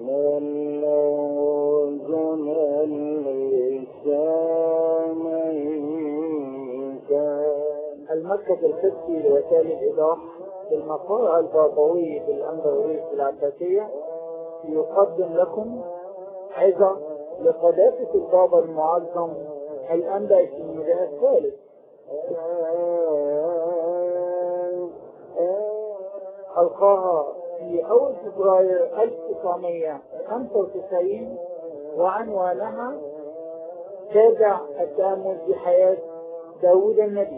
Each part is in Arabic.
المركز القدسي لوسائل الإيضاح بالمقر البابوي بالأندلس العباسية يقدم لكم عظة لقداسة البابا المعظم الأنبا الشنودة الثالث. ألقاها في أول فبراير 1995 وعنوانها تابع التأمل في حياة داود النبي.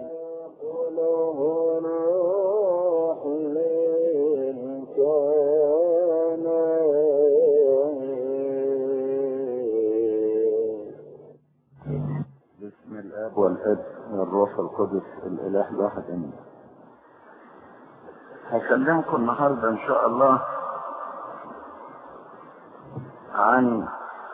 بسم الاب والابن والروح القدس الاله الواحد امين. هكلمكم النهارده ان شاء الله عن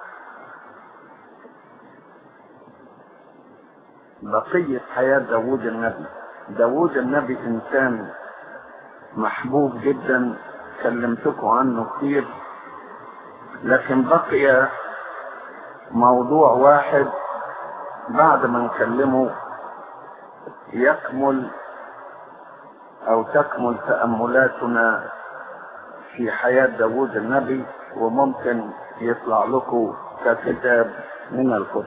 بقية حياة داود النبي. داود النبي انسان محبوب جدا، كلمتكم عنه كتير، لكن بقي موضوع واحد بعد ما نكلمه يكمل او تكمل تأملاتنا في حياة داود النبي، وممكن يطلع لكم ككتاب من الكتب.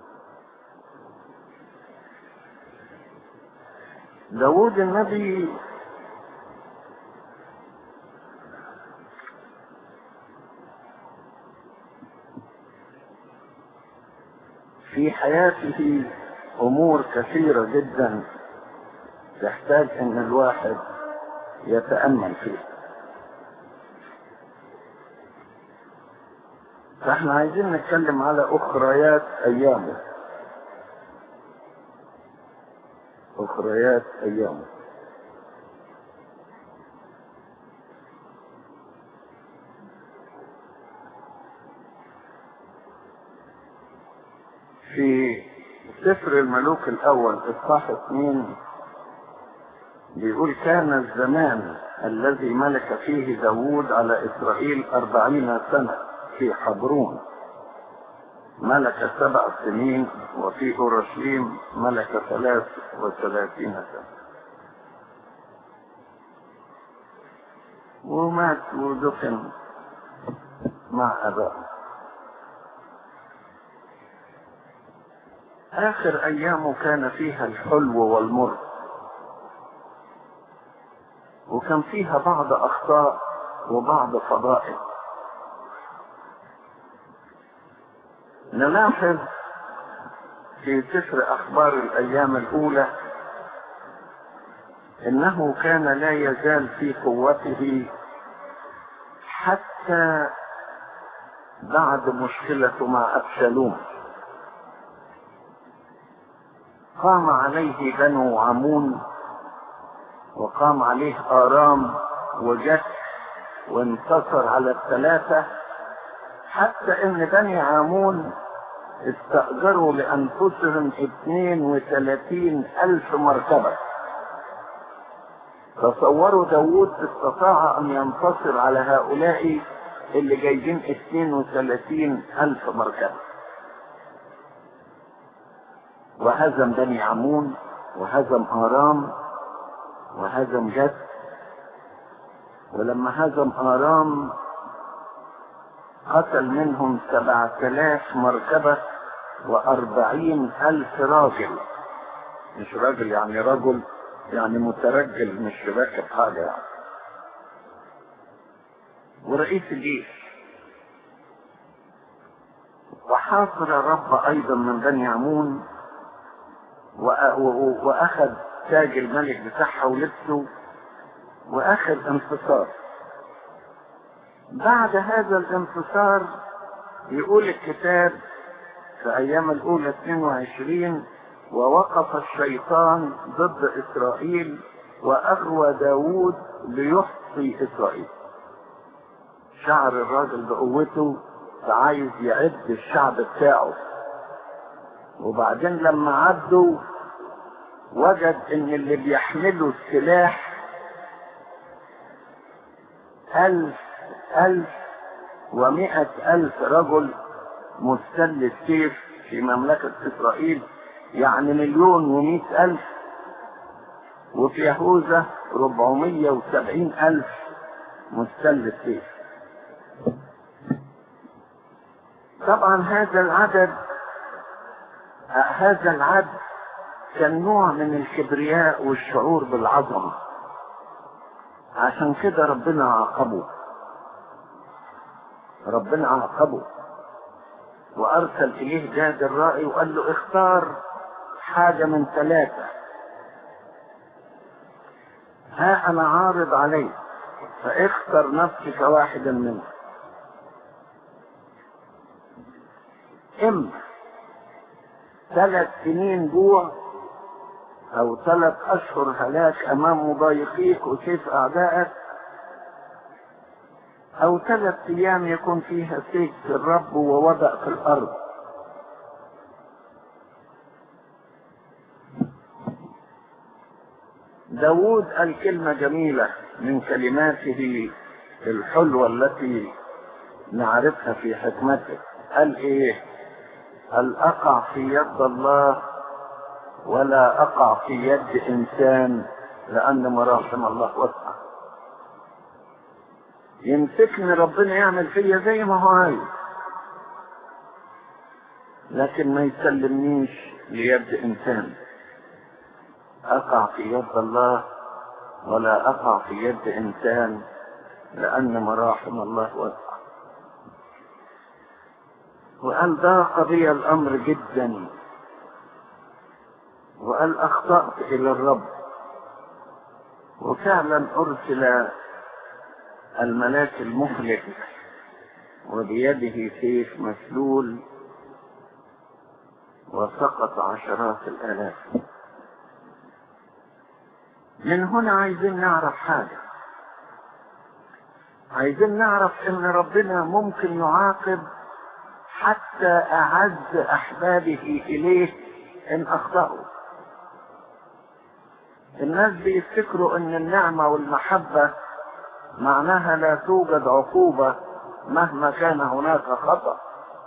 داود النبي في حياته امور كثيرة جدا تحتاج ان الواحد يتأمل فيها، فاحنا عايزين نتكلم على اخريات ايامه. اخريات ايامه في سفر الملوك الاول اصحاح 2 بيقول: كان الزمان الذي ملك فيه داود على اسرائيل 40 سنة في حبرون ملك 7 سنين، وفي اورشليم ملك 33 سنة. ومات ودفن مع ابائه. اخر ايامه كان فيها الحلو والمر، وكان فيها بعض اخطاء وبعض فضائل. نلاحظ في سفر اخبار الايام الاولى انه كان لا يزال في قوته حتى بعد مشكلته مع ابشالوم. قام عليه بنو عمون، وقام عليه آرام وجت وانتصر على الثلاثة، حتى ان بني عمون استأجروا لأنفسهم 32,000 مركبة. تصوروا داود استطاع ان ينتصر على هؤلاء اللي جايبين 32,000 مركبة، وهزم بني عمون وهزم آرام وهزم جد. ولما هزم آرام قتل منهم 7,000 مركبة و40,000 راجل. مش راجل يعني رجل، يعني مترجل، مش راكب حاجة يعني. ورئيس الجيش. وحاصر رب ايضا من بني عمون، واخذ تاج الملك بتاعها ولبسه، واخذ انتصار. بعد هذا الانتصار يقول الكتاب في ايام الاولى 22: ووقف الشيطان ضد اسرائيل واغوى داود ليحصي اسرائيل. شعر الراجل بقوته فعايز يعد الشعب بتاعه، وبعدين لما عدوا وجد ان اللي بيحملوا السلاح 1000 و100,000 رجل مستل السيف في مملكة إسرائيل، يعني 1,100,000. وفي يهوذا 470,000 مستل السيف. طبعا هذا العدد كان نوع من الكبرياء والشعور بالعظمة، عشان كده ربنا عاقبه وأرسل إليه جاد الرائي وقال له اختار حاجة من 3، ها أنا عارض عليك فاختر نفسك واحدا منهم، إما 3 سنين جوع أو 3 أشهر هلاك أمام مضايقيك وسيف أعدائك، أو 3 أيام يكون فيها سيف الرب ووضع في الأرض. داود قال كلمة جميلة من كلماته الحلوة التي نعرفها في حكمته. قال إيه؟ قال أقع في يد الله ولا أقع في يد إنسان، لأن مراحم الله واسعة. يمسكني ربنا يعمل فيا زي ما هو عايز، لكن ما يسلمنيش ليد إنسان. أقع في يد الله ولا أقع في يد إنسان، لأن مراحم الله واسعة. وقال ضاق بي الأمر جدا، وقال أخطأت إلى الرب. وفعلا أرسل الملاك المهلك وبيده سيف مسلول وسقط 10,000. من هنا عايزين نعرف حاجة، عايزين نعرف ان ربنا ممكن يعاقب حتى اعز احبابه اليه ان اخطأوا. الناس بيفتكروا ان النعمة والمحبة معناها لا توجد عقوبة مهما كان هناك خطأ.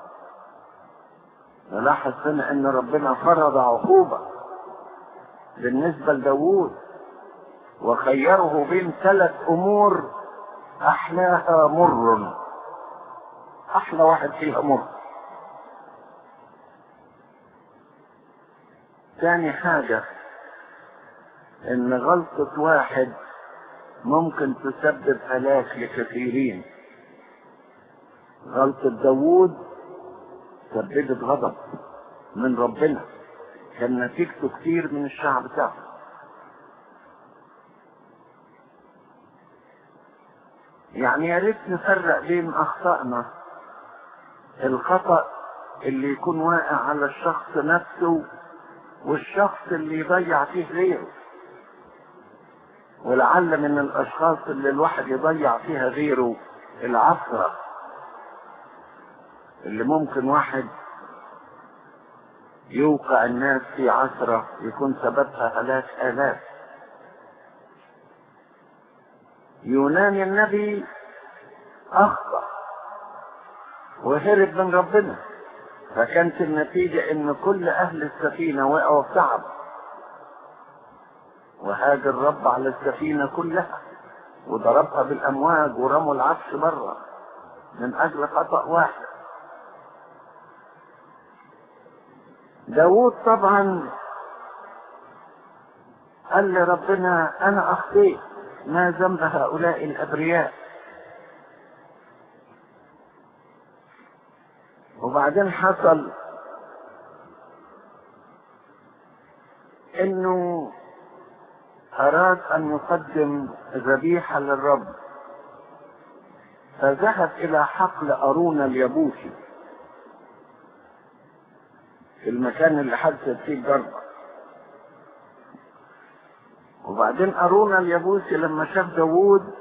نلاحظ هنا ان ربنا فرض عقوبة بالنسبة لداود، وخيره بين 3 امور احلاها مر، احلى واحد فيها مر. ثاني حاجة ان غلطة واحد ممكن تسبب هلاك لكثيرين. غلطة داود سببت غضب من ربنا، كان نتيجته كتير من الشعب بتاعه. يعني يا ريت نفرق بين اخطائنا، الخطأ اللي يكون واقع على الشخص نفسه والشخص اللي يضيع فيه غيره. ولعل من الاشخاص اللي الواحد يضيع فيها غيره العثرة، اللي ممكن واحد يوقع الناس في عثرة يكون سببها هلاك آلاف. يونان النبي أخطأ وهرب من ربنا، فكانت النتيجة ان كل اهل السفينة وقعوا في تعب، وهاج الرب على السفينة كلها وضربها بالامواج ورموا العفش بره من اجل خطأ واحد. داود طبعا قال لربنا انا اخطيت، ما ذنب هؤلاء الابرياء؟ وبعدين حصل انه اراد ان يقدم ذبيحة للرب، فذهب الى حقل أرونا اليبوسي في المكان اللي حدثت فيه الضربة. وبعدين أرونا اليبوسي لما شاف داود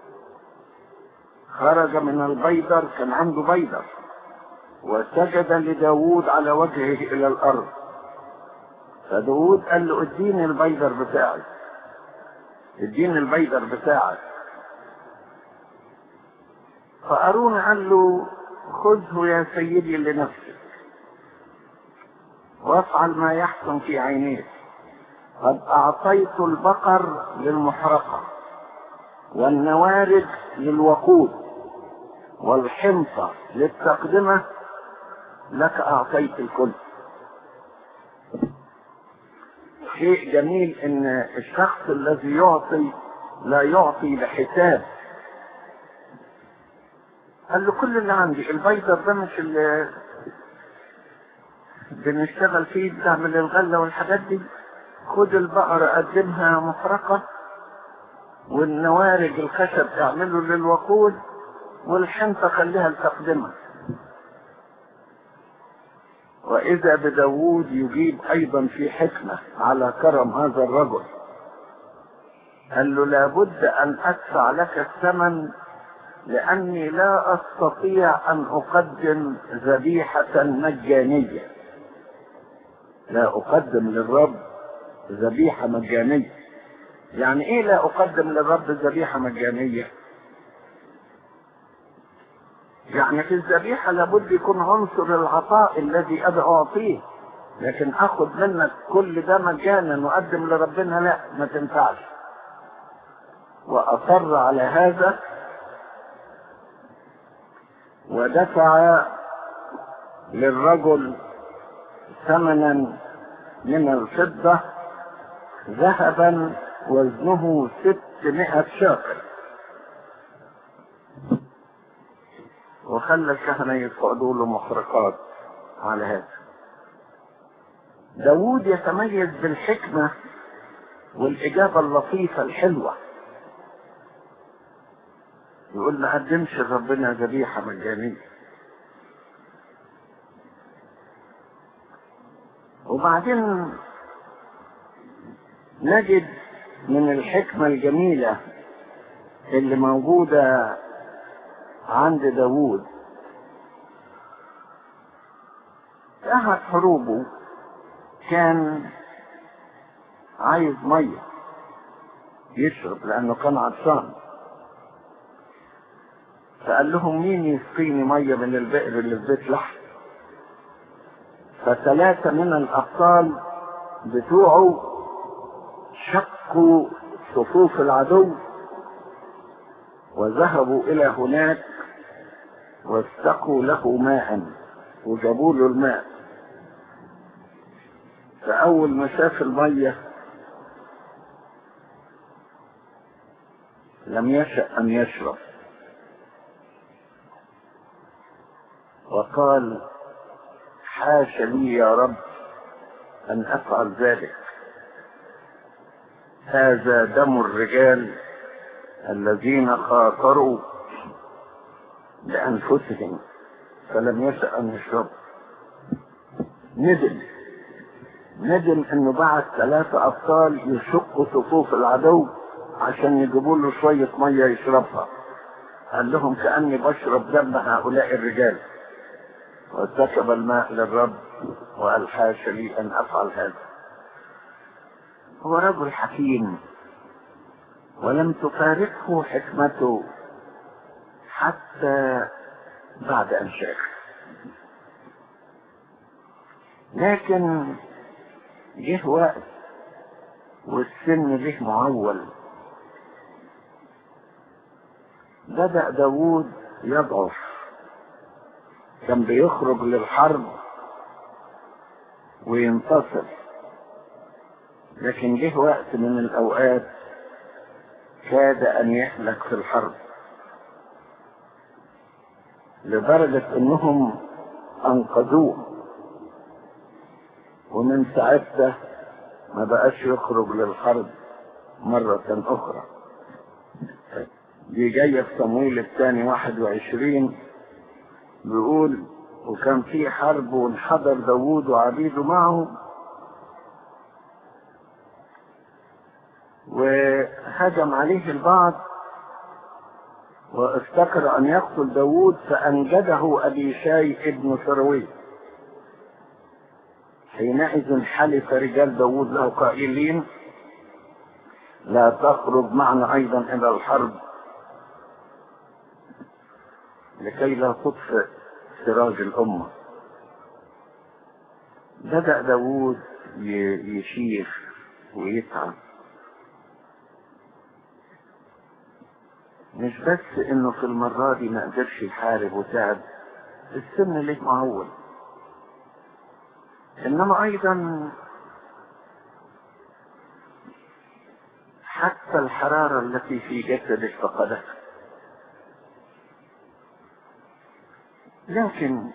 خرج من البيدر، كان عنده بيدر، وسجد لداود على وجهه الى الارض. فداود قال له اديني البيدر بتاعي، اديني البيدر بتاعك. فأرون قال له خذه يا سيدي لنفسك وافعل ما يحسن في عينيك، قد أعطيت البقر للمحرقة والنوارج للوقود والحنطة للتقدمة، لك أعطيت الكل. شيء جميل ان الشخص الذي يعطي لا يعطي لحساب. قال له كل اللي عندي البيضة ده مش اللي بنشتغل فيه بنعمل الغلة والحاجات دي، خد البقرة قدمها محرقة والنوارج الخشب اعمله للوقود والحنطة خليها لتقدمها. وإذا بداود يجيب أيضا في حكمة على كرم هذا الرجل، قال له لابد أن أدفع لك الثمن لأني لا أستطيع أن أقدم ذبيحة مجانية. لا أقدم للرب ذبيحة مجانية. يعني إيه لا أقدم للرب ذبيحة مجانية؟ يعني في الذبيحة لابد يكون عنصر العطاء الذي أنا أعطيه، لكن أخذ منك كل ده مجانا وأقدم لربنا لا، ما تنفعش. وأصر على هذا ودفع للرجل ثمنا من الفضة ذهبا وزنه 600 شاقل، وخلى الكهنة يقعدوا له محرقات على هذا. داود يتميز بالحكمة والإجابة اللطيفة الحلوة، يقول ما قدمش لربنا ذبيحة مجانية. وبعدين نجد من الحكمة الجميلة اللي موجودة عند داود، في أحد حروبه كان عايز مية يشرب لأنه كان عطشان، فقال لهم مين يسقيني مية من البئر اللي في بيت لحم؟ فثلاثة من الأبطال بتوعه شقوا صفوف العدو وذهبوا إلى هناك واستقوا له ماء وجابوا له الماء. فأول ما شاف المية لم يشأ أن يشرب، وقال حاش لي يا رب أن أفعل ذلك، هذا دم الرجال الذين خاطروا بأنفسهم فلم يشأ أن يشرب. ندم انه بعت 3 أبطال يشقوا صفوف العدو عشان يجيبوا له شوية مية يشربها. قال لهم كأني بشرب دم هؤلاء الرجال، وسكب الماء للرب وقال حاش لي أن أفعل هذا. هو رجل حكيم ولم تفارقه حكمته حتى بعد أن شاخ، لكن جه وقت والسن له معول، بدأ داود يضعف. كان بيخرج للحرب وينتصر، لكن جه وقت من الأوقات كاد أن يهلك في الحرب، لدرجة أنهم أنقذوه، ومن ساعتها ما بقاش يخرج للحرب مرة أخرى. دي جاية في صمويل الثاني 21 بيقول وكان في حرب وانحدر داود وعبيده معه، وهجم عليه البعض وافتكر أن يقتل داود، فأنجده أبيشاي ابن سروي. حينئذ حلف رجال داود له قائلين لا تخرج معنا أيضا إلى الحرب. لكي لا تطفئ سراج الأمة. بدأ داود يشيخ ويتعب، مش بس انه في المرة دي ما قدرش يحارب وتعب، السن ليه معول، انما ايضا حتى الحرارة التي في جسده فقدها. لكن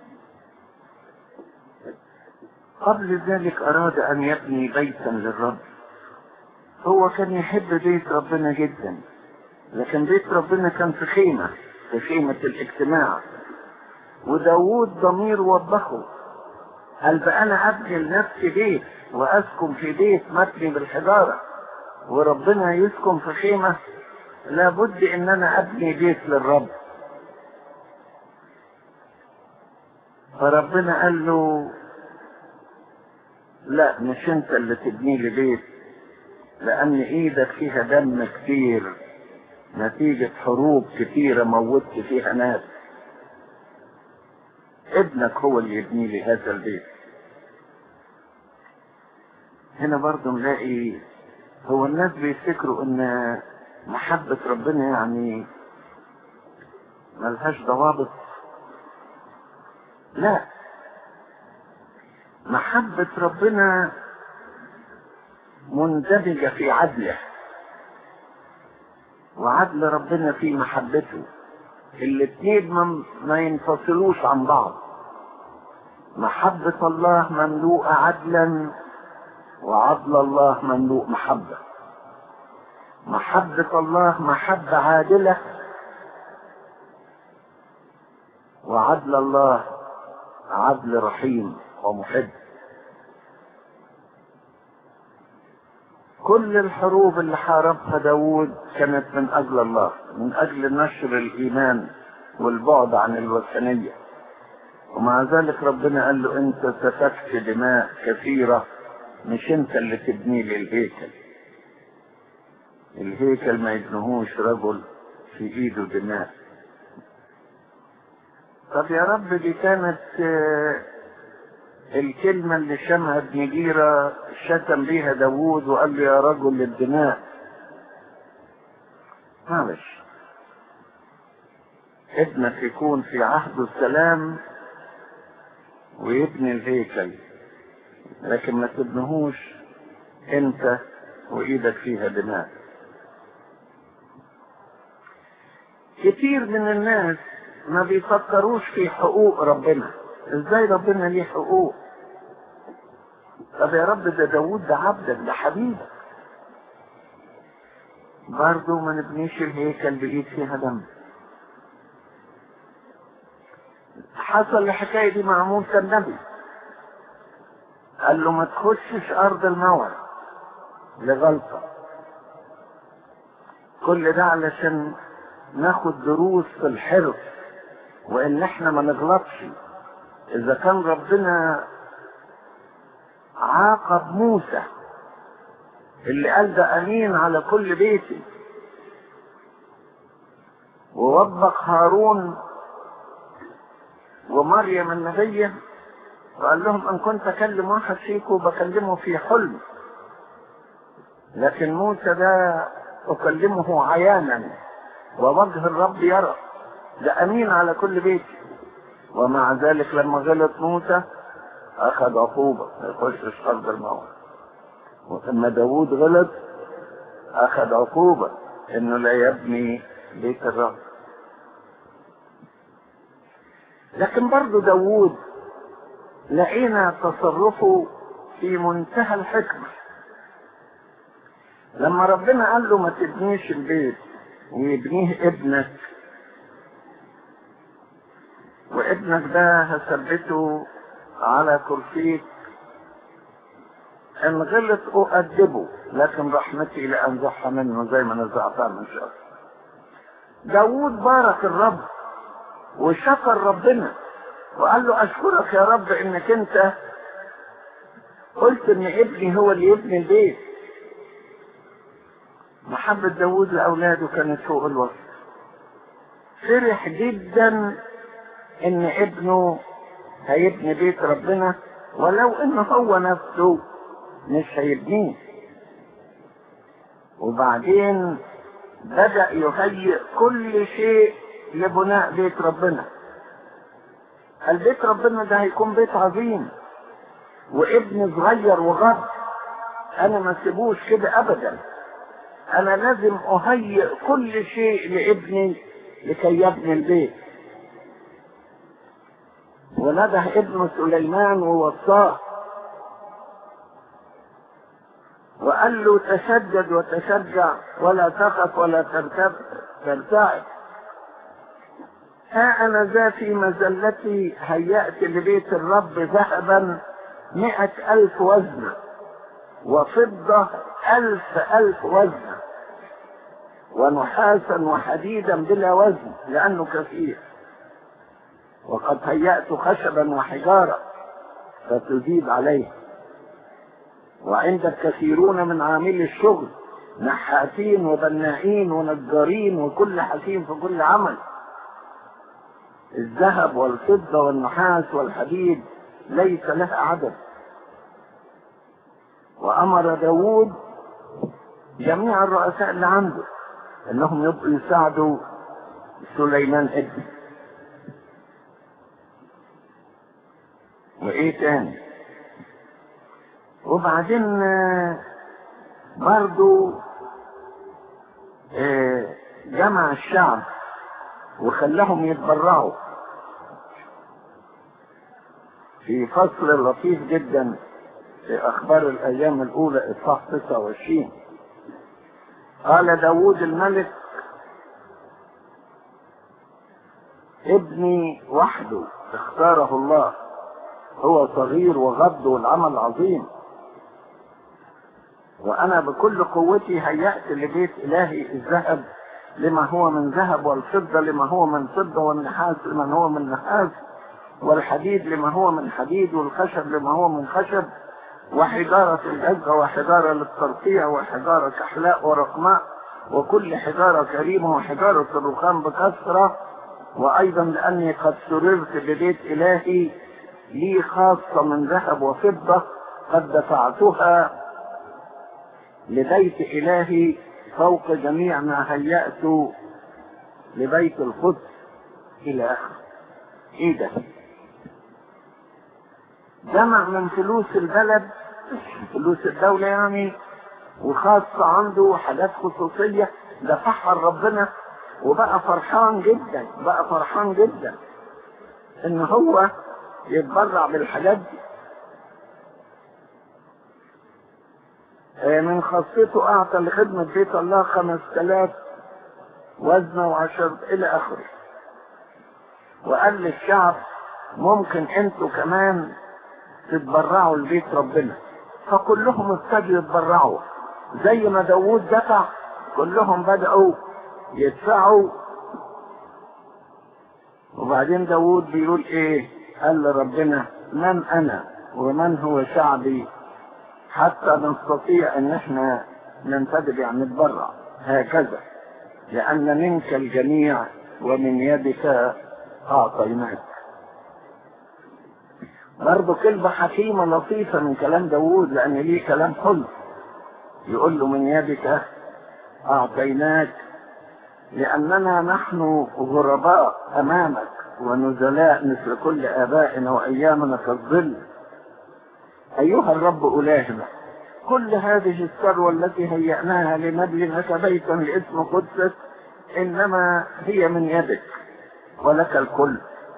قبل ذلك أراد أن يبني بيتا للرب. هو كان يحب بيت ربنا جدا، لكن بيت ربنا كان في خيمة، في خيمة الاجتماع. وداود ضمير وبخه، قال بقى أنا أبني لنفسي بيت وأسكن في بيت مبني بالحجارة وربنا يسكن في خيمة؟ لابد إن أنا أبني بيت للرب. فربنا قال له لا، مش انت اللي تبني لي بيت، لان ايدك فيها دم كتير نتيجة حروب كتيرة موتت فيها ناس. ابنك هو اللي يبني لي هذا البيت. هنا برضو نلاقي هو الناس بيفتكروا ان محبة ربنا يعني ملهاش ضوابط. لا، محبة ربنا مندمجة في عدله، وعدل ربنا في محبته. الاتنين ما ينفصلوش عن بعض. محبة الله مملوءة عدلا، وعدل الله مملوء محبة. محبة الله محبة عادلة، وعدل الله عدل رحيم ومحب. كل الحروب اللي حاربها داود كانت من أجل الله، من أجل نشر الإيمان والبعد عن الوثنية. ومع ذلك ربنا قال له أنت سفكت دماء كثيرة، مش أنت اللي تبني لي الهيكل. الهيكل ما يبنهوش رجل في إيده دماء. طب يا رب، دي كانت الكلمة اللي شمها ابن جيرة شتم بيها داوود وقال له يا رجل الدماء. معلش، ابنك يكون في عهد السلام ويبني الهيكل، لكن ما تبنهوش انت وايدك فيها دماء. كتير من الناس ما بيفكروش في حقوق ربنا. ازاي ربنا ليه حقوق؟ طب يا رب، ده داود ده عبدك، ده حبيبك. برضه ما نبنيش الهيكل بايد فيها دم. حصل الحكايه دي مع موسى النبي، قال له ما تخشش ارض الموعد لغلطه. كل ده علشان ناخد دروس في الحرص، وان احنا ما نغلطش. اذا كان ربنا عاقب موسى اللي قال ده امين على كل بيتي، ووبخ هارون ومريم النبية وقال لهم ان كنت اكلم واحد فيكم بكلمه في حلم، لكن موسى ده اكلمه عيانا ووجه الرب يرى، ده امين على كل بيتي. ومع ذلك لما غلط موسى اخذ عقوبة ما يخشش ارض الموعد. ولما داود غلط اخذ عقوبة انه لا يبني بيت الرب. لكن برضو داود لقينا تصرفه في منتهى الحكمة. لما ربنا قال له ما تبنيش البيت ويبنيه ابنك، وابنك ده هثبته على كرسيك، ان غلط اؤدبه، لكن رحمتي لانزعها منه زي ما نزعتها من شر. داود بارك الرب وشكر ربنا وقال له اشكرك يا رب انك انت قلت ان ابني هو اللي يبني البيت. محبة داود لاولاده كانت فوق الوصف. فرح جدا ان ابنه هيبني بيت ربنا، ولو ان هو نفسه مش هيبنيه. وبعدين بدأ يهيئ كل شيء لبناء بيت ربنا. البيت ربنا ده هيكون بيت عظيم، وابن صغير وغض انا ما سيبوش كده ابدا، انا لازم اهيئ كل شيء لابني لكي يبني البيت. ونده ابن سليمان ووصاه وقال له تشدد وتشجع ولا تخف ولا ترتعب، ها أنا ذا في مزلتي هيأت لبيت الرب ذهبا 100,000 وزنة، وفضة 1000 وزنة، ونحاسا وحديدا بلا وزن لأنه كثير، وقد هيأت خشبا وحجارة فتزيد عليه. وعندك كثيرون من عاملي الشغل، نحاتين وبنائين ونجارين وكل حكيم في كل عمل، الذهب والفضة والنحاس والحديد ليس لها عدد. وأمر داود جميع الرؤساء اللي عنده انهم يبقوا يساعدوا سليمان ابنه. وايه تاني؟ وبعدين برضو جمع الشعب وخلاهم يتبرعوا في فصل لطيف جدا في اخبار الايام الاولى اصحاح 29. قال داود الملك ابني وحده اختاره الله، هو صغير وغض والعمل عظيم، وانا بكل قوتي هيأت لبيت الهي الذهب لما هو من ذهب، والفضة لما هو من فضة، والنحاس لما هو من نحاس، والحديد لما هو من حديد، والخشب لما هو من خشب، وحجارة الجزة وحجارة للترقيع وحجارة كحلاء ورقماء وكل حجارة كريمة وحجارة الرخام بكثرة. وأيضا لأني قد سررت ببيت إلهي لي خاصة من ذهب وفضة قد دفعتها لبيت إلهي فوق جميع ما هيأت لبيت القدس إلى آخره. إيه ده؟ جمع من فلوس البلد، فلوس الدولة يعني، وخاصة عنده حاجات خصوصية دفعها ربنا، وبقى فرحان جدا، بقى فرحان جدا ان هو يتبرع بالحاجات دي. من خاصته اعطى لخدمة بيت الله 5000 وزنة وعشر الى اخره. وقال للشعب ممكن انتوا كمان تتبرعوا لبيت ربنا، فكلهم ابتدوا يتبرعوا زي ما داود دفع، كلهم بدأوا يدفعوا. وبعدين داود بيقول ايه؟ قال لربنا من انا ومن هو شعبي حتى نستطيع ان احنا ننتدب يعني نتبرع هكذا، لان منك الجميع ومن يدك اعطيناك. برضه كلمة حكيمة لطيفة من كلام داود، لان ليه كلام حلو. يقول له من يدك اعطيناك لاننا نحن غرباء امامك ونزلاء مثل كل ابائنا وايامنا كالظل. ايها الرب الهنا، كل هذه الثروة التي هيأناها لنبني لك بيتا لاسم قدسك انما هي من يدك ولك الكل.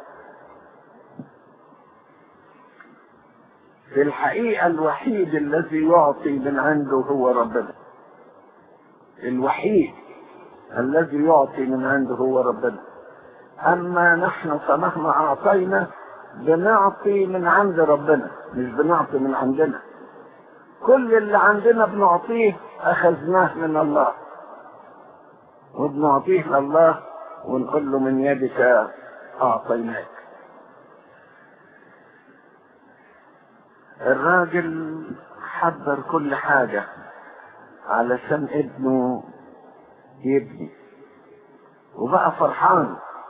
في الحقيقة الوحيد الذي يعطي من عنده هو ربنا، الوحيد الذي يعطي من عنده هو ربنا. اما نحن فمهما اعطينا بنعطي من عند ربنا، مش بنعطي من عندنا. كل اللي عندنا بنعطيه اخذناه من الله، وبنعطيه لله ونقول له من يدك اعطيناك. الراجل حضر كل حاجة علشان ابنه يبني، وبقى فرحان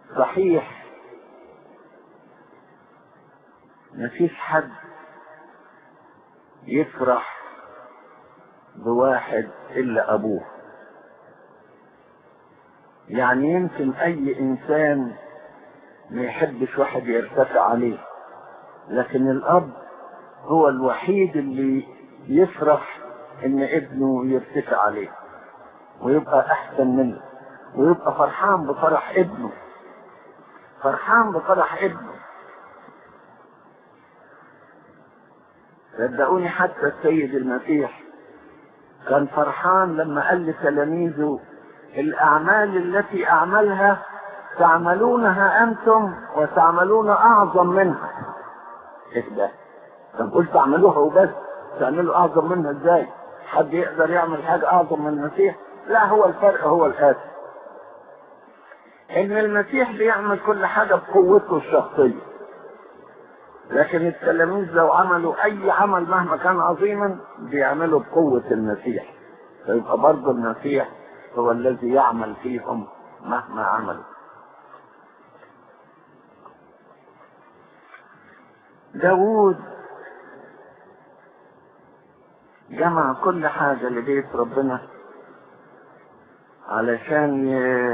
صحيح مفيش حد يفرح بواحد إلا أبوه. يعني يمكن أي إنسان ما يحبش واحد يرتفع عليه، لكن الأب هو الوحيد اللي يفرح إن ابنه يرتفع عليه ويبقى أحسن منه، ويبقى فرحان بفرح ابنه، فرحان بفرح ابنه. صدقوني حتى السيد المسيح كان فرحان لما قال لتلاميذه الأعمال التي أعملها تعملونها أنتم وتعملون أعظم منها. إيه ده؟ طب قلت تعملوها وبس، تعملوا أعظم منها إزاي؟ حد يقدر يعمل حاجة أعظم من المسيح؟ لا، هو الفرق هو الآتي، إن المسيح بيعمل كل حاجة بقوته الشخصية، لكن التلاميذ لو عملوا أي عمل مهما كان عظيما بيعملوا بقوة المسيح، فيبقى برضه المسيح هو الذي يعمل فيهم مهما عملوا. داوود جمع كل حاجة لبيت ربنا علشان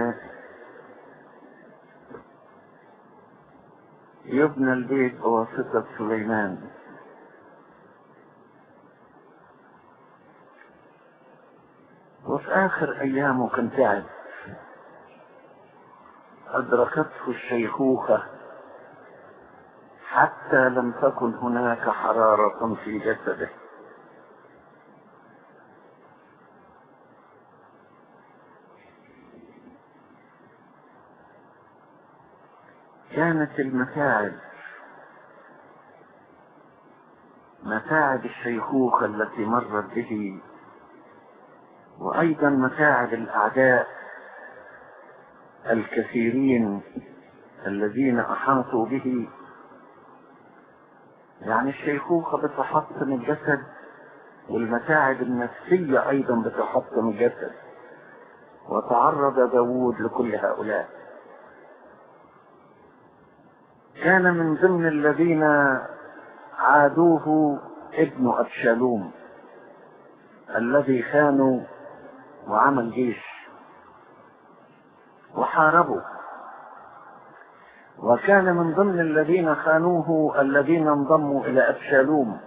يبنى البيت بواسطة سليمان. وفي آخر أيامه كان تعب، أدركته الشيخوخة حتى لم تكن هناك حرارة في جسده. كانت المتاعب، متاعب الشيخوخة التي مرت به، وأيضا متاعب الأعداء الكثيرين الذين أحاطوا به. يعني الشيخوخة بتحطم الجسد، والمتاعب النفسية أيضا بتحطم الجسد، وتعرض داوود لكل هؤلاء. كان من ضمن الذين عادوه ابن أبشالوم الذي خانوا وعمل جيش وحاربوا، وكان من ضمن الذين خانوه الذين انضموا إلى أبشالوم،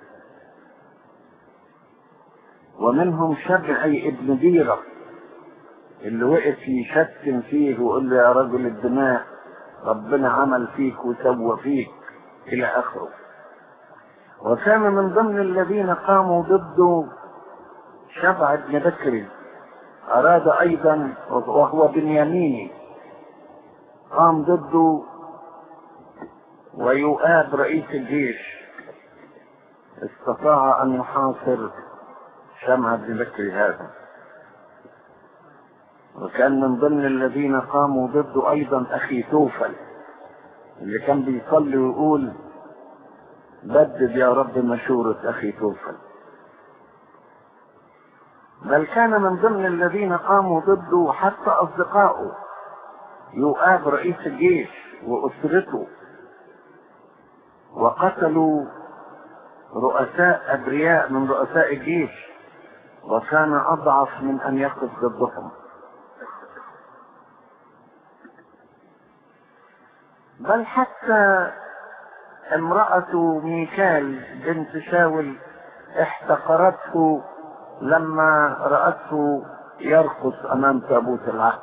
ومنهم شبعي ابن ديرة اللي وقف يشتم فيه ويقول له يا رجل الدماء ربنا عمل فيك وسوى فيك إلى آخره. وكان من ضمن الذين قاموا ضده شبع بن بكر، أراد أيضا وهو بنياميني، قام ضده ويؤاب رئيس الجيش استطاع أن يحاصر شمع بن بكر هذا. وكان من ضمن الذين قاموا ضده أيضا أخي توفل اللي كان بيصلي ويقول بدد يا رب مشورة أخي توفل. بل كان من ضمن الذين قاموا ضده حتى أصدقائه، يؤاب رئيس الجيش وأسرته، وقتلوا رؤساء أبرياء من رؤساء الجيش، وكان أضعف من أن يقف ضدهم. بل حتى امرأة ميكال بنت شاول احتقرته لما رأته يرقص أمام تابوت العهد.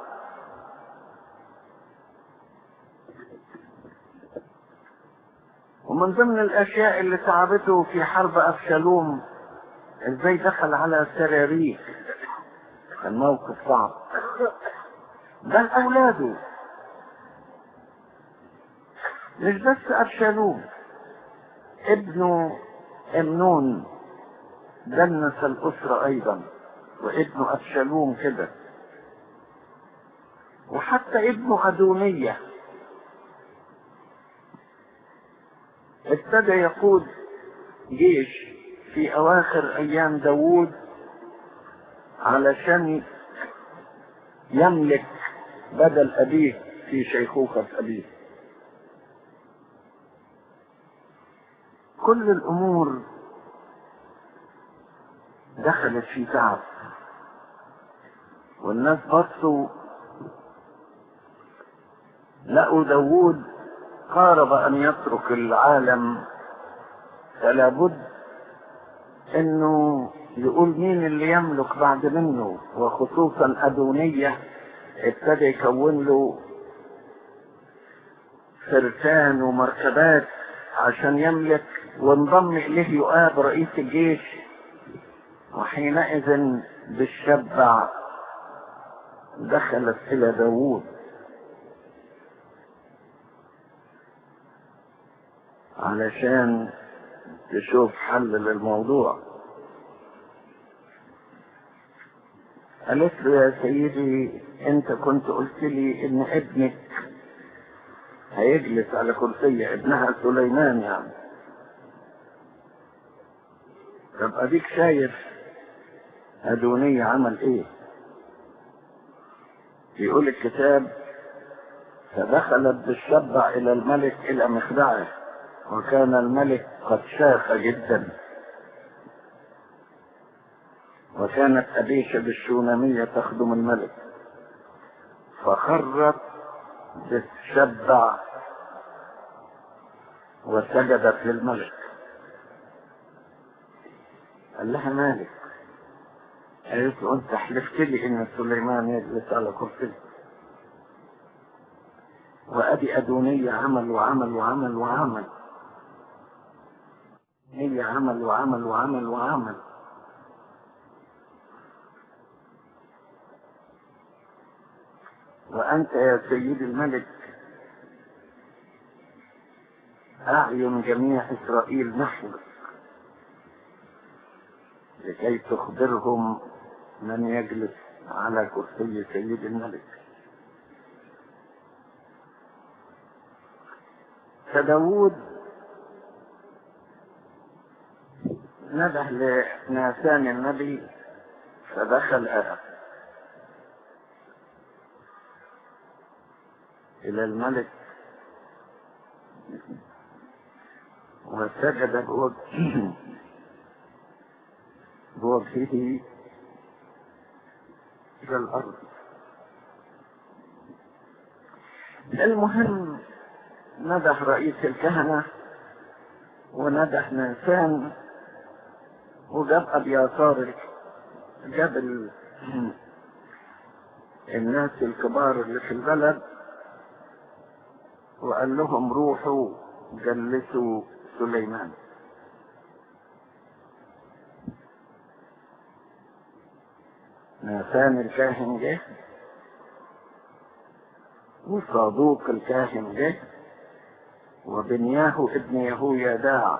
ومن ضمن الأشياء اللي تعبته في حرب أبشالوم ازاي دخل على سراريك، كان موقف صعب. بل أولاده، مش بس أبشالوم، ابنه أمنون دنس الأسرة أيضا، وابنه أبشالوم كده، وحتى ابنه أدونية ابتدى يقود جيش في أواخر أيام داوود علشان يملك بدل أبيه في شيخوخة أبيه. كل الأمور دخلت في تعب، والناس بصوا لقوا داوود قارب أن يترك العالم، فلا بد انه يقول مين اللي يملك بعد منه، وخصوصا أدونية ابتدى يكون له فرسان ومركبات عشان يملك، وانضم اليه يؤاب رئيس الجيش. وحينئذ بالشبع دخلت الى داوود علشان تشوف حل للموضوع. قالت له يا سيدي انت كنت قلت لي ان ابنك هيجلس على كرسي، ابنها سليمان يعني. طب اديك شايف أدونية عمل ايه؟ يقول الكتاب فدخلت بالشبع الى الملك الى مخدعه، وكان الملك قد شاخ جدا، وكانت أبيشة بالشونامية تخدم الملك، فخرت بالشبع وسجدت للملك. قال لها مالك؟ قالت له انت حلفت لي ان سليمان يجلس على كرسي، وادي أدونية عمل وعمل وعمل وعمل، هي عمل وعمل وعمل وعمل. وأنت يا سيدي الملك أعين جميع إسرائيل نحوك لكي تخبرهم من يجلس على كرسي سيد الملك. فداود نده لناسان النبي فدخل إلى الملك وسجد بوجهه إلى الأرض. المهم نده رئيس الكهنة ونده ناسان وجاب أبياثار، جاب الناس الكبار اللي في البلد وقال لهم روحوا جلسوا سليمان. ناسان الكاهن جه وصادوق الكاهن جه وبنياه ابن يهويداع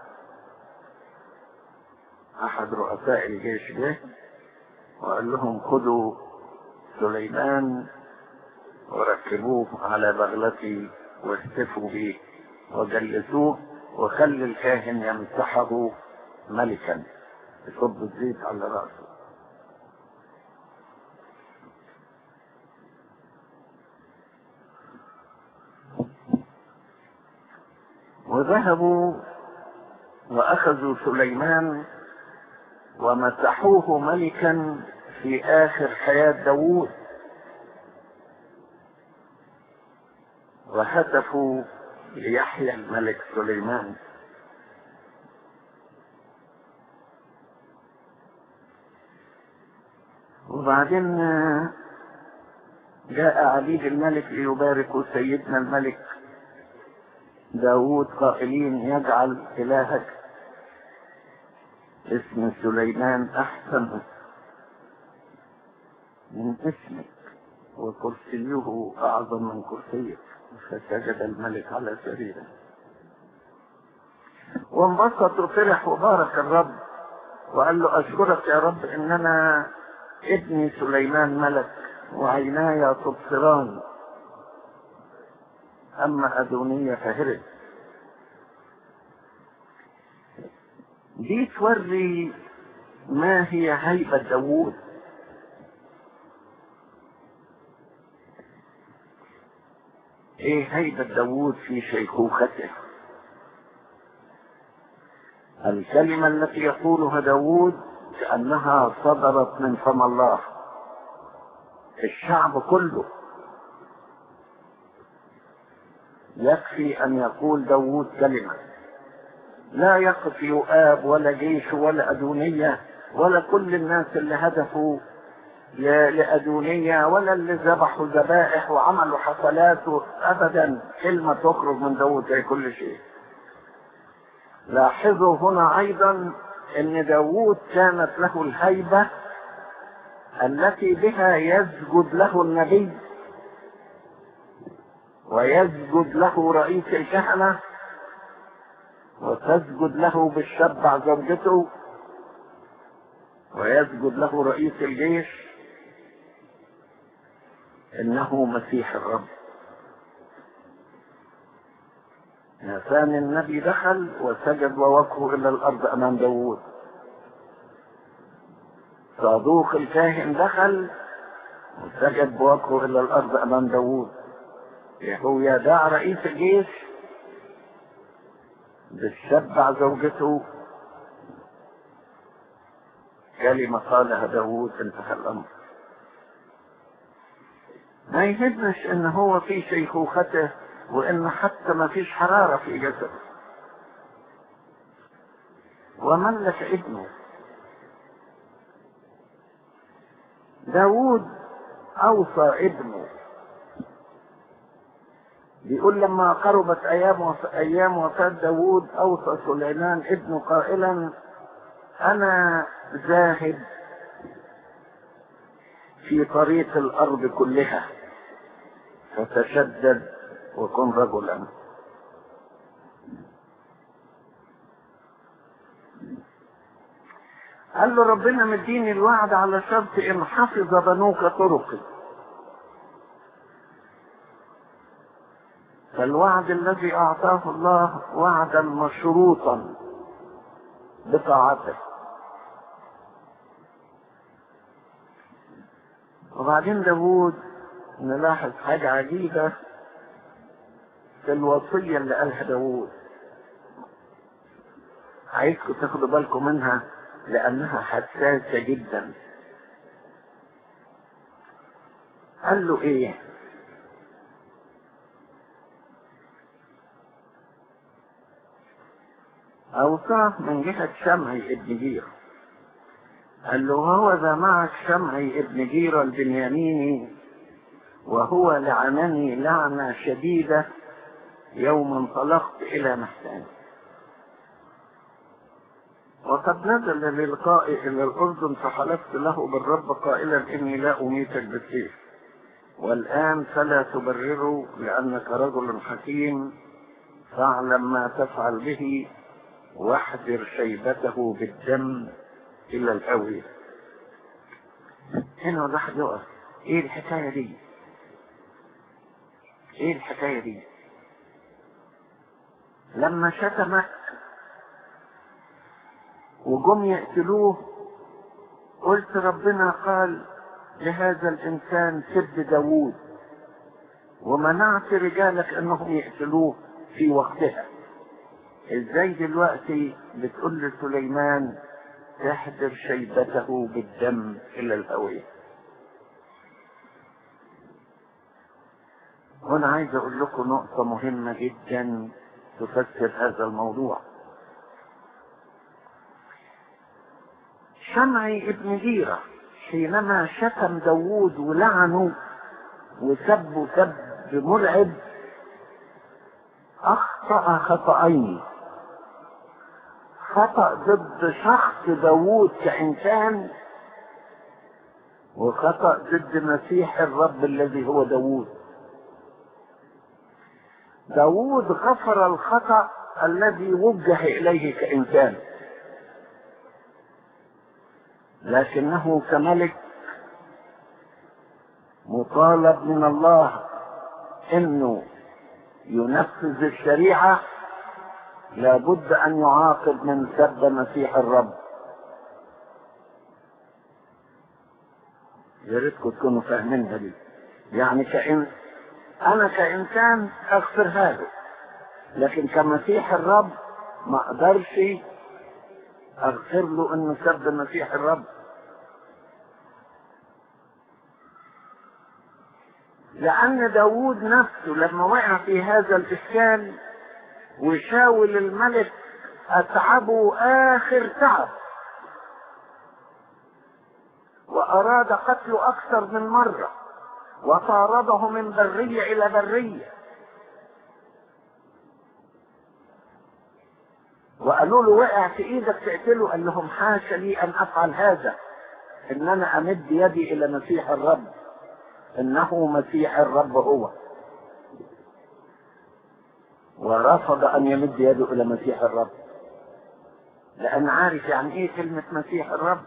احد رؤساء الجيش جه وقال لهم خذوا سليمان وركبوه على بغلتي واستفوا به وجلسوه وخلي الكاهن يمسحه ملكا، يصب الزيت على رأسه. وذهبوا وأخذوا سليمان ومسحوه ملكا في آخر حياة داوود، وهتفوا ليحيى الملك سليمان. وبعدين جاء عبيد الملك ليباركوا سيدنا الملك داوود قائلين يجعل إلهك اسم سليمان أحسن من اسمك وكرسيه أعظم من كرسيك. فسجد الملك على سريره وانبسط وفرح وبارك الرب وقال له أشكرك يا رب إننا ابني سليمان ملك وعيناي تبصران، أما أدونية فهرب. دي توري ما هي هيبة داوود. ايه هيبة داوود في شيخوخته؟ الكلمة التي يقولها داوود كأنها صدرت من فم الله. الشعب كله يكفي أن يقول داوود كلمة، لا يقف يؤاب ولا جيش ولا أدونية ولا كل الناس اللي هدفوا لأدونية ولا اللي ذبحوا ذبائح وعملوا حفلات، أبدا كلمة تخرج من داوود زي كل شيء. لاحظوا هنا أيضا أن داوود كانت له الهيبة التي بها يسجد له النبي ويسجد له رئيس الكهنة وتسجد له بالشبع زوجته ويسجد له رئيس الجيش، إنه مسيح الرب. ناثان النبي دخل وسجد ووجهه إلى الأرض أمام داوود. صادوق الكاهن دخل وسجد بوجهه إلى الأرض أمام داوود. يهويداع رئيس الجيش بالشبع زوجته، كلمة قالها داوود انتهى الأمر. ما يهمش ان هو في شيخوخته وان حتى ما فيش حرارة في جسده. وملك ابنه داوود اوصى ابنه، بيقول لما قربت ايام وفاة داوود اوصى سليمان ابنه قائلا: انا ذاهب في طريق الارض كلها فتشدد وكن رجلا. قال له ربنا مديني الوعد على شرط ان حفظ بنوك طرقي. فالوعد الذي اعطاه الله وعدا مشروطا بطاعته. وبعدين داوود نلاحظ حاجة عجيبة في الوصية اللي قالها داوود، عايزكم تاخدوا بالكم منها لأنها حساسة جدا. قال له إيه؟ أوصاه من جهة شمعي ابن جيرة. قال له: هو ذا معك شمعي ابن جيرة البنياميني وهو لعنني لعنة شديدة يوم انطلقت إلى محسن، وقد نزل للقائي إلى الأردن فحلفت له بالرب قائلا إني لا أميتك بالسيف، والآن فلا تبرره لأنك رجل حكيم، فاعلم ما تفعل به واحذر شيبته بالدم إلى الهوية. هنا الواحد يقف: إيه الحكاية دي؟ إيه الحكاية دي؟ لما شتمك وجم يقتلوه قلت ربنا قال لهذا الإنسان سب داوود، ومنعت رجالك أنهم يقتلوه في وقتها. إزاي دلوقتي بتقول لسليمان تحذر شيبته بالدم إلى الهوية؟ هنا عايز أقول لكم نقطة مهمة جدا تفسر هذا الموضوع. شمعي ابن جيرة حينما شتم داوود ولعنه وسبه سب مرعب أخطأ خطأين: خطأ ضد شخص داوود كإنسان، وخطأ ضد مسيح الرب الذي هو داوود. داوود غفر الخطأ الذي وجه إليه كإنسان، لكنه كملك مطالب من الله انه ينفذ الشريعة، لابد ان يعاقب من سب مسيح الرب. يا ريتكم تكونوا فاهمينها دي. يعني انا كإنسان اغفرها له، لكن كمسيح الرب ما اقدرش اغفر له انه سب مسيح الرب. لان داوود نفسه لما وقع في هذا الاشكال وشاول الملك اتعبه اخر تعب واراد قتله اكثر من مرة وطارده من برية الى برية، وقالوا له وقع في ايدك تقتله، قال لهم حاشا لي ان افعل هذا، ان انا امد يدي الى مسيح الرب، انه مسيح الرب هو. ورفض ان يمد يده الى مسيح الرب، لان عارف يعني ايه كلمة مسيح الرب.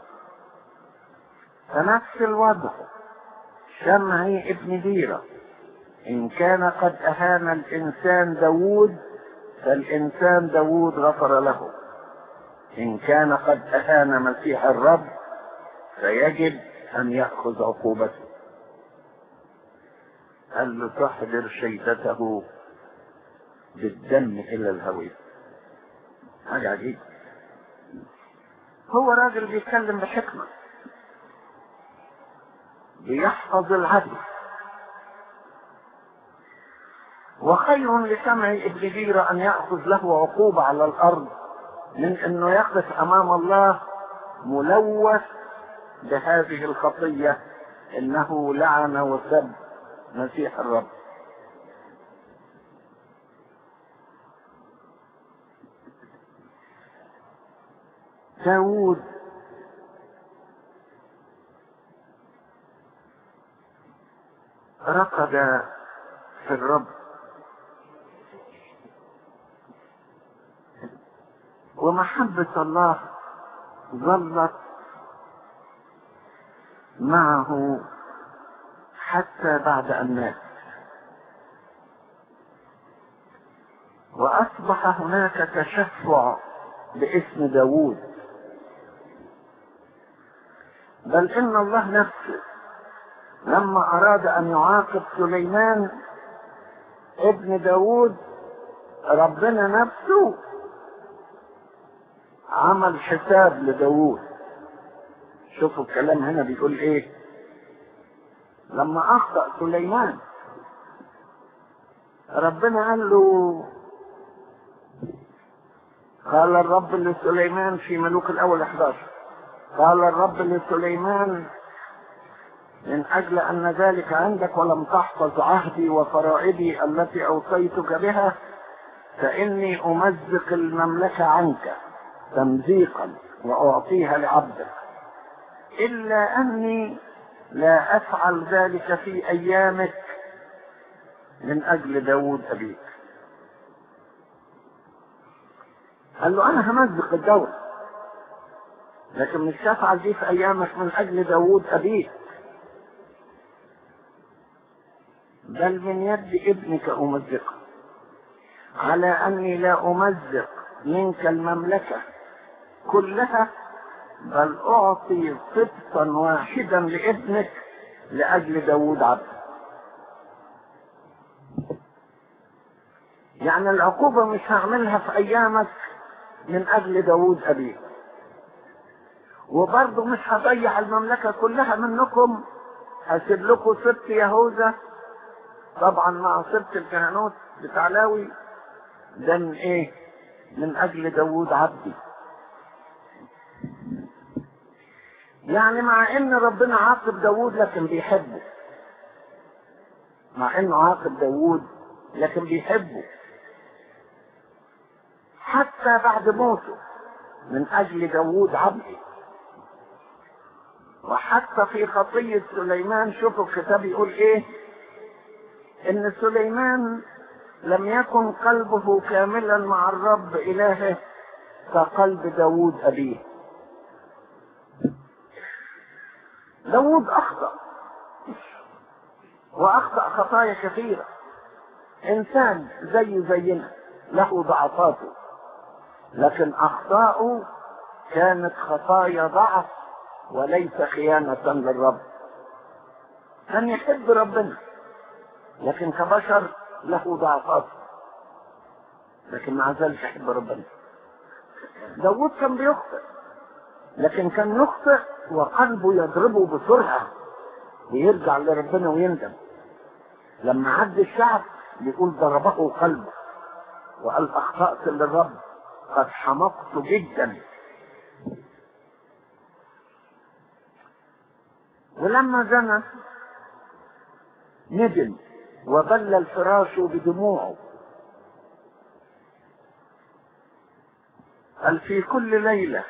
فنفس الوضع شمعي ابن ديرة، ان كان قد اهان الانسان داوود فالانسان داوود غفر له، ان كان قد اهان مسيح الرب فيجب ان يأخذ عقوبته. قال له تحضر شيدته بالدم الى الهوية. حاجة عجيبة. هو راجل بيتكلم بحكمة، بيحفظ العدل، وخير لسمع ابن ديرة ان يأخذ له عقوبة على الارض من انه يقف امام الله ملوث بهذه الخطية، انه لعن وسب مسيح الرب. داود رقد في الرب، ومحبة الله ظلت معه حتى بعد أن مات، وأصبح هناك تشفع باسم داود، بل إن الله نفسه لما أراد أن يعاقب سليمان ابن داود ربنا نفسه عمل حساب لداود. شوفوا الكلام هنا بيقول ايه. لما اخطأ سليمان ربنا قال له، قال الرب لسليمان في ملوك الاول 11، قال الرب لسليمان من اجل ان ذلك عندك ولم تحفظ عهدي وفرائضي التي اوصيتك بها فاني امزق المملكة عنك تمزيقا واعطيها لعبدك، الا اني لا افعل ذلك في ايامك من اجل داود ابيك. قال له انا همزق الدولة لكن مش هفعل دي في ايامك من اجل داود ابيك، بل من يد ابنك امزقه، على اني لا امزق منك المملكة كلها بل اعطي سبطا واحدا لابنك لاجل داود عبد. يعني العقوبة مش هعملها في ايامك من اجل داود ابيك، وبرضه مش هضيع المملكة كلها منكم، هسيب لكم سبط يهوذا طبعا مع سبط الكهنوت بتاع لاوي، ده من ايه؟ من اجل داود عبدي. يعني مع ان ربنا عاقب داود لكن بيحبه، مع انه عاقب داود لكن بيحبه حتى بعد موته من اجل داود عبدي. وحتى في خطية سليمان شوفوا الكتاب يقول ايه، ان سليمان لم يكن قلبه كاملا مع الرب الهه كقلب داود ابيه. داود اخطأ واخطأ خطايا كثيرة، انسان زينا له ضعفاته، لكن اخطاؤه كانت خطايا ضعف وليس خيانة للرب. كان يحب ربنا لكن كبشر له ضعفات، لكن ما زالش يحب ربنا. داود كان بيخطئ، لكن كان يخطئ وقلبه يضربه بسرعة ويرجع لربنا ويندم. لما عد الشعب بيقول ضربه قلبه وقال أخطأت للرب، قد حمقت جدا. ولما زنى ندم وبل الفراش بدموعه. قال في كل ليلة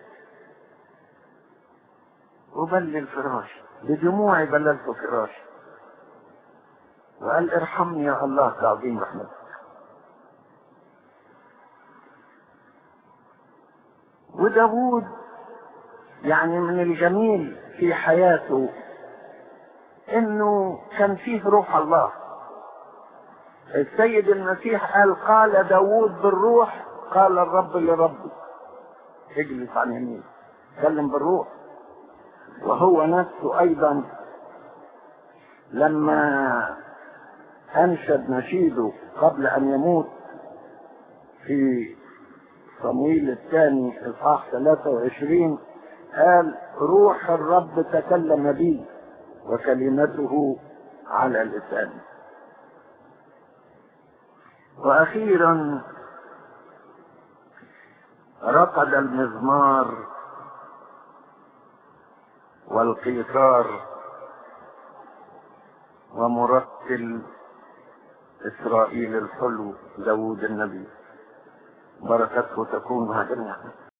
وبل الفراش بدموعي بللت فراش، وقال ارحمني يا الله كعظيم رحمتك. وداود يعني من الجميل في حياته انه كان فيه روح الله. السيد المسيح قال داود بالروح قال الرب لربي اجلس عن يمين، تكلم بالروح. وهو نفسه ايضا لما انشد نشيده قبل ان يموت في صمويل الثاني اصحاح 23 قال روح الرب تكلم بي وكلمته على لساني. واخيرا رقد المزمار والقيثار ومرتل إسرائيل الحلو داود النبي، بركته تكون مع جميعنا.